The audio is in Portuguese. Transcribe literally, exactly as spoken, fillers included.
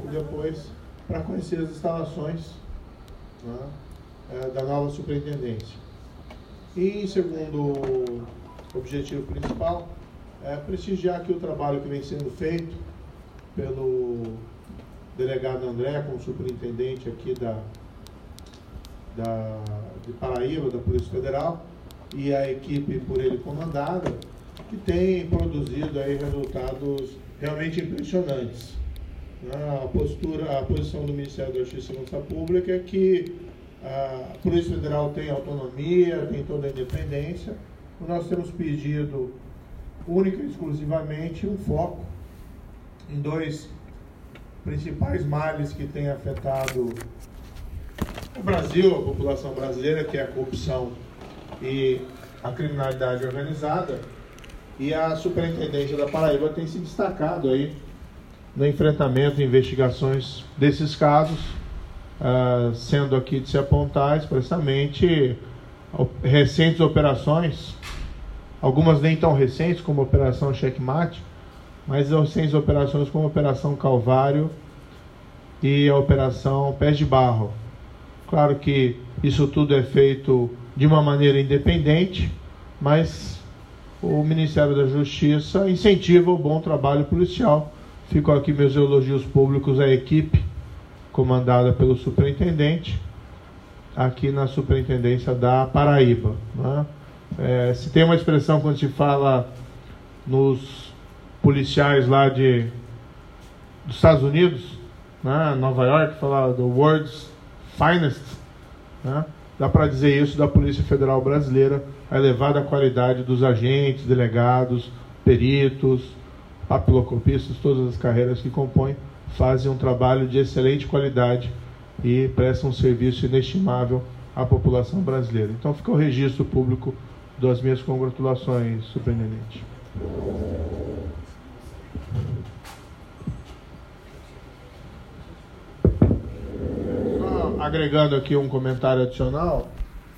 depois para conhecer as instalações, né, é, da nova superintendência. E, em segundo objetivo principal, é prestigiar aqui o trabalho que vem sendo feito pelo delegado André, como superintendente aqui da, da, de Paraíba, da Polícia Federal, e a equipe por ele comandada, que tem produzido aí resultados realmente impressionantes. A postura, a posição do Ministério da Justiça e Segurança Pública é que a Polícia Federal tem autonomia, tem toda a independência. Nós temos pedido única e exclusivamente um foco em dois principais males que têm afetado o Brasil, a população brasileira, que é a corrupção e a criminalidade organizada. E a Superintendência da Paraíba tem se destacado aí no enfrentamento e investigações desses casos, uh, sendo aqui de se apontar expressamente recentes operações, algumas nem tão recentes como a Operação Checkmate, mas recentes operações como a Operação Calvário e a Operação Pés de Barro. Claro que isso tudo é feito de uma maneira independente, mas o Ministério da Justiça incentiva o bom trabalho policial. Ficam aqui meus elogios públicos à equipe comandada pelo superintendente, aqui na Superintendência da Paraíba, né? É, se tem uma expressão quando se fala nos policiais lá de, dos Estados Unidos, né, Nova York, fala do World's Finest, né? Dá para dizer isso da Polícia Federal Brasileira, a elevada qualidade dos agentes, delegados, peritos, papilocopistas, todas as carreiras que compõem, fazem um trabalho de excelente qualidade e prestam um serviço inestimável à população brasileira. Então fica o registro público das minhas congratulações, superintendente. Só agregando aqui um comentário adicional,